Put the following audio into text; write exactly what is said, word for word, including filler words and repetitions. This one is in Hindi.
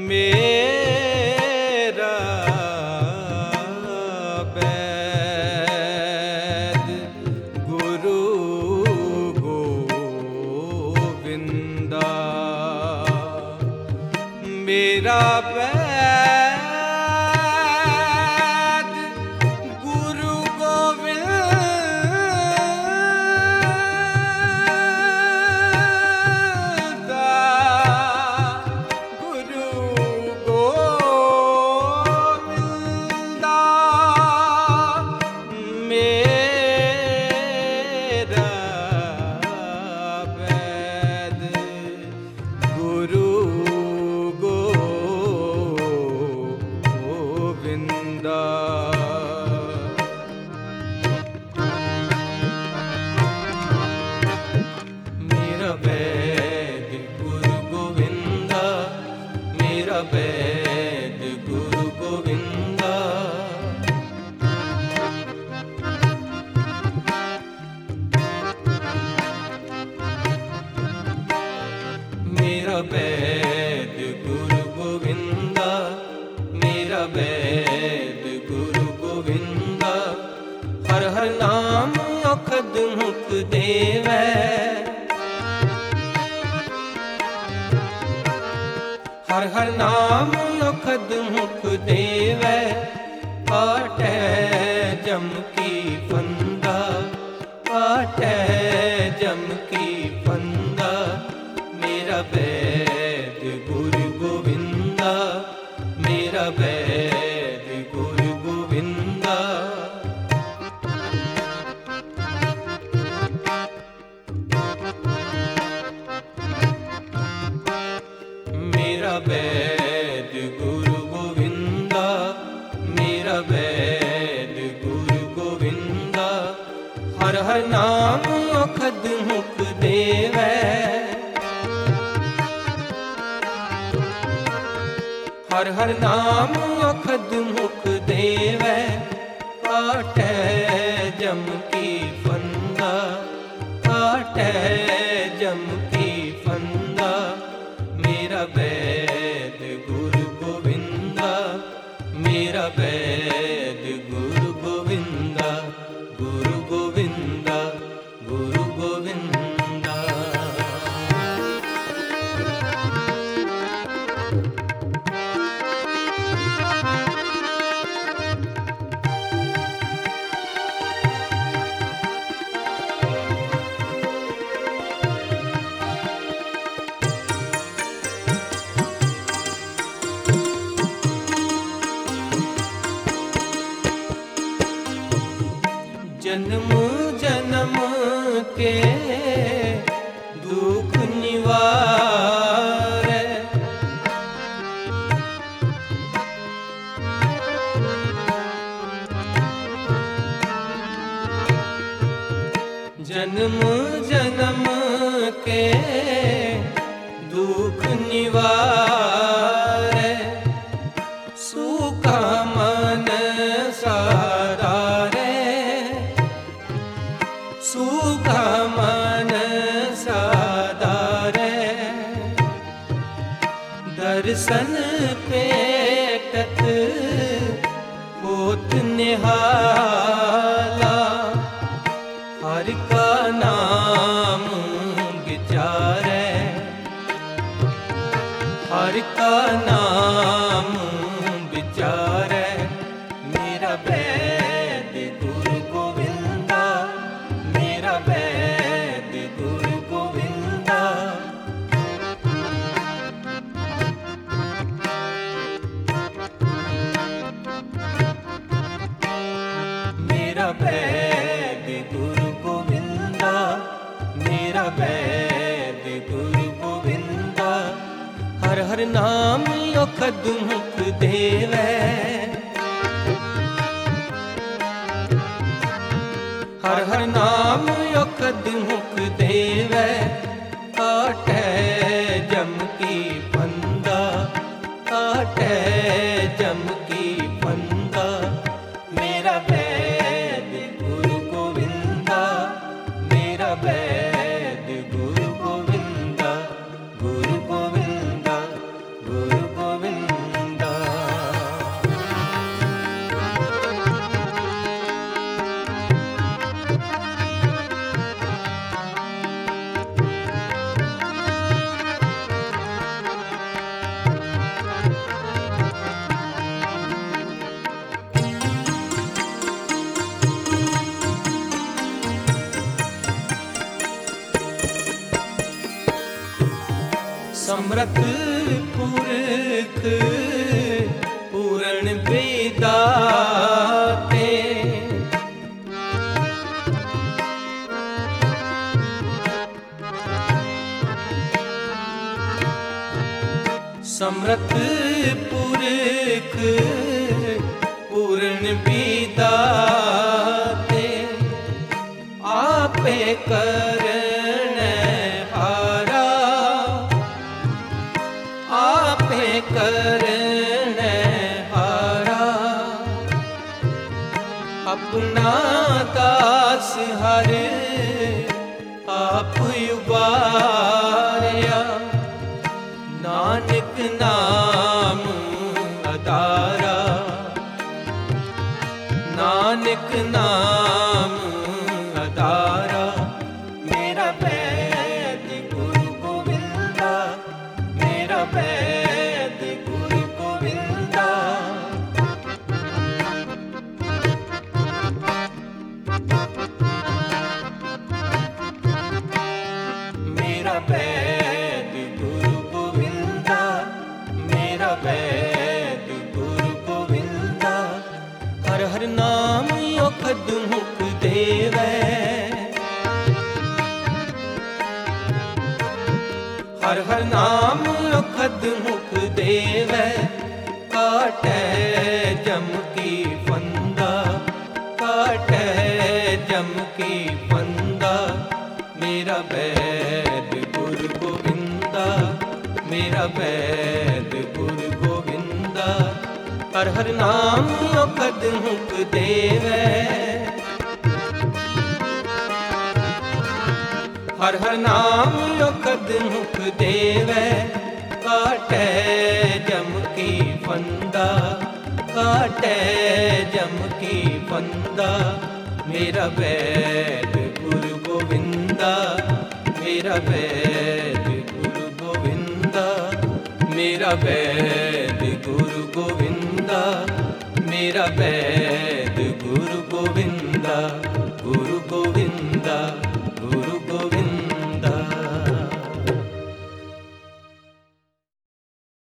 मेरा वैद गुरु गोविंदा, मेरा वैद गुरु गोविंदा, गुरु गोविंदा, मेरा वैद गुरु गोविंदा। मेरा वैद गुरु गोविंदा, मेरा वैद गुरु गोविंदा, मेरा वैद गुरु गोविंदा, मेरा वैद गुरु गोविंदा। हर हर नाम औखद मुख देवै, हर हर नाम औखद मुख देवै। काटै जम की फंदा, काटै जम की फंदा, मेरा वैद गुरु गोविंदा, मेरा वैद गुरु गोविंदा। मेरा वैद गुरु गोविंदा, मेरा वैद गुरु गोविंदा। हर हर नाम औखद मुख देवै, हर हर नाम औखद मुख देवै। काटै जम की फंदा, काटै जम की फंदा, मेरा वैद गुरु गोविंदा, मेरा वैद गुरु गोविंदा, गुरु गोविंदा, गुरु गोविंदा। जन्म जन्म के दुख निवारै, जन्म जन्म के दुख निवारै। सूखा मन साधारै, सूखा मन साधारै। दर्शन पेटत होत निहाला, हर का नाम विचारै, हर का नाम विचारै। मेरा वैद गुरु गोविंदा, मेरा वैद गुरु गोविंदा। मेरा वैद गुरु गोविंदा, मेरा वैद गुरु गोविंदा। हर हर नाम औखद मुख देवै, हर हर नाम औखद मुख देवै। काटै जम की फंदा, काटै जम की फंदा, मेरा वैद गुरु गोविंदा, मेरा वैद गुरु गोविंदा, गुरु गोविंदा, गुरु गोविंदा। ਸਮਰਥ ਪੁਰਖ ਪੂਰਨ ਵਿਦਾਤੇ ਸਮਰਥ ਪੁਰਖ ਪੂਰਨ ਵਿਦਾਤੇ ਆਪੇ ਕਰਨੈ ਹਾਰਾ ਆਪੇ ਕਰਨੈ ਹਾਰਾ ਆਪਣਾ ਦਾਸ ਹਰ ਆਪ ਉਬਾਰਿਆ ਨਾਨਕ ਨਾਮ ਅਦਾਰਾ ਨਾਨਕ ਨਾਮ ਅਦਾਰਾ ਮੇਰਾ ਵੈਦ ਗੁਰੂ ਗੋਬਿੰਦਾ ਮੇਰਾ ਵੈਦ ਗੁਰੂ ਗੋਬਿੰਦਾ ਮੇਰਾ ਵੈਦ ਗੁਰੂ ਗੋਬਿੰਦਾ ਮੇਰਾ ਵੈਦ ਗੁਰੂ ਗੋਬਿੰਦਾ ਹਰ ਹਰ ਨਾਮ ਔਖਦ ਮੁਖ ਦੇਵੈ ਹਰ ਹਰ ਨਾਮ ਔਖਦ ਮੁਖ ਦੇਵੈ ਕਾਟੈ ਜਮ ਕੀ ਫੰਦਾ ਕਾਟੈ ਜਮ ਕੀ ਫੰਦਾ ਮੇਰਾ ਵੈਦ ਗੁਰੂ ਗੋਬਿੰਦਾ ਮੇਰਾ ਵੈਦ ਗੁਰੂ ਗੋਬਿੰਦਾ ਹਰ ਹਰ ਨਾਮ ਔਖਦ ਮੁਖ ਦੇਵੈ ਹਰ ਹਰ ਨਾਮ ਔਖਦ ਮੁਖ ਦੇਵੈ ਕਾਟੈ ਜਮ ਕੀ ਫੰਦਾ ਕਾਟੈ ਜਮ ਕੀ ਫੰਦਾ ਮੇਰਾ ਵੈਦ ਗੁਰੂ ਗੋਬਿੰਦਾ ਮੇਰਾ ਵੈਦ ਗੁਰੂ ਗੋਬਿੰਦਾ ਮੇਰਾ ਵੈਦ ਗੁਰੂ ਗੋਬਿੰਦਾ ਮੇਰਾ ਵੈਦ ਗੁਰੂ ਗੋਬਿੰਦਾ ਗੁਰੂ ਗੋਬਿੰਦਾ